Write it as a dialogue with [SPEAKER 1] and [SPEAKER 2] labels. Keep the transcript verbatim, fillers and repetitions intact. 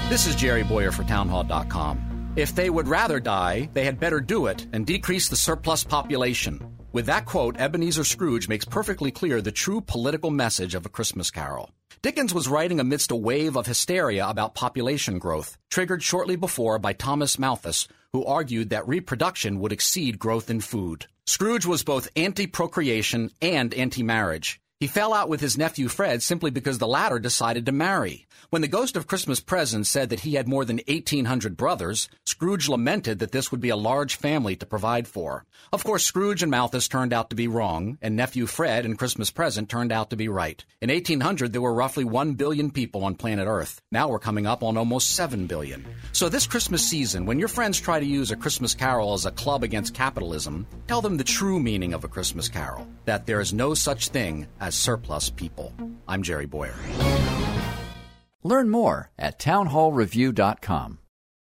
[SPEAKER 1] This is Jerry Boyer for townhall dot com. If they would rather die, they had better do it and decrease the surplus population. With that quote, Ebenezer Scrooge makes perfectly clear the true political message of A Christmas Carol. Dickens was writing amidst a wave of hysteria about population growth, triggered shortly before by Thomas Malthus, who argued that reproduction would exceed growth in food. Scrooge was both anti-procreation and anti-marriage. He fell out with his nephew Fred simply because the latter decided to marry. When the Ghost of Christmas Present said that he had more than eighteen hundred brothers, Scrooge lamented that this would be a large family to provide for. Of course, Scrooge and Malthus turned out to be wrong, and nephew Fred and Christmas Present turned out to be right. In eighteen hundred, there were roughly one billion people on planet Earth. Now we're coming up on almost seven billion. So this Christmas season, when your friends try to use A Christmas Carol as a club against capitalism, tell them the true meaning of A Christmas Carol, that there is no such thing as surplus people. I'm Jerry Boyer.
[SPEAKER 2] Learn more at townhall review dot com.